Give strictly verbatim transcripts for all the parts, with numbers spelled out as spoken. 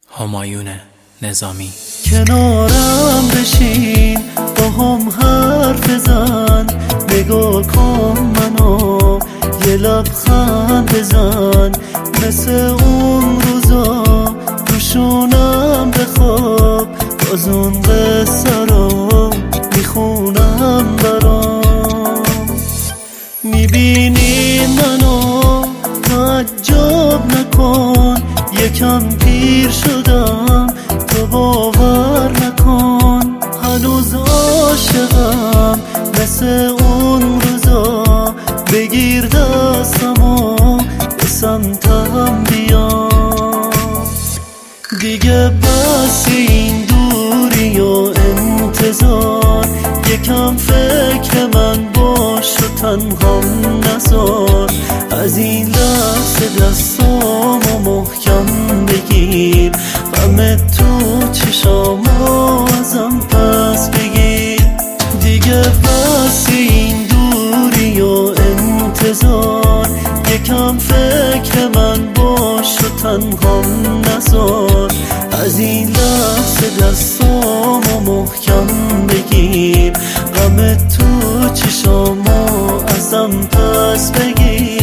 همایون نظامی. کنارم بشین با هم حرف بزن، نگاه کن منو یه لبخند بزن، مثل اون روزا روشونم بخواب، باز اون قصه رو میخونم برام. میبینی منو تعجب نکن، یکم پیر شدم تو باور نکن، هنوز عاشقم مثل اون روزا، بگیر دستمو به سمتم بیا. دیگه بس این دوری و انتظار، یکم فکر من باش و تنهام نذار، از این لحظه دستامو محکم بگیر، غم تو چشامو ازم پس بگیر. دیگه بس این دوری و انتظار، یکم فکر من باش و تنهام نذار، از این لحظه دستامو محکم بگیر، غم تو چشامو ازم پس بگیر.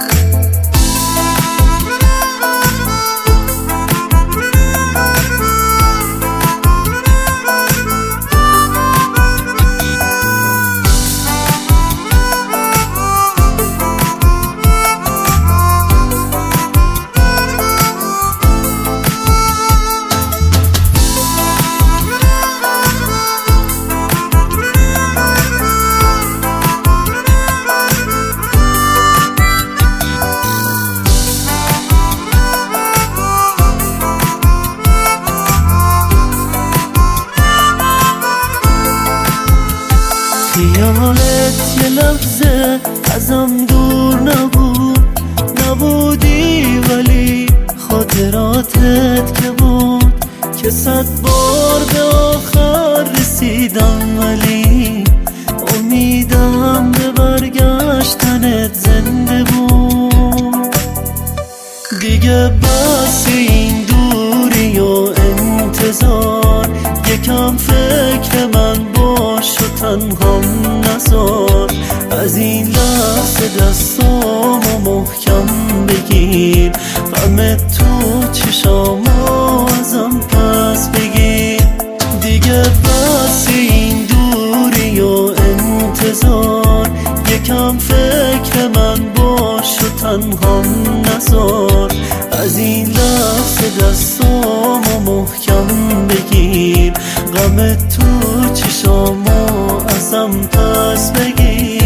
خیالت یه لحظه ازم دور نبود، نبودی ولی خاطراتت که بود، که صد بار به آخر رسیدم ولی امیدم به برگشتنت زنده بود. دیگه بس این دوری و انتظار، یکم فکر من باش و تنهام نذار، از این لحظه دستامو محکم بگیر، غم تو چشامو ازم پس بگیر. دیگه بس این دوری و انتظار، یکم فکر من باش و تنهام نذار، از این لحظه دستامو محکم بگیر، غم تو چشامو ازم پس بگیر.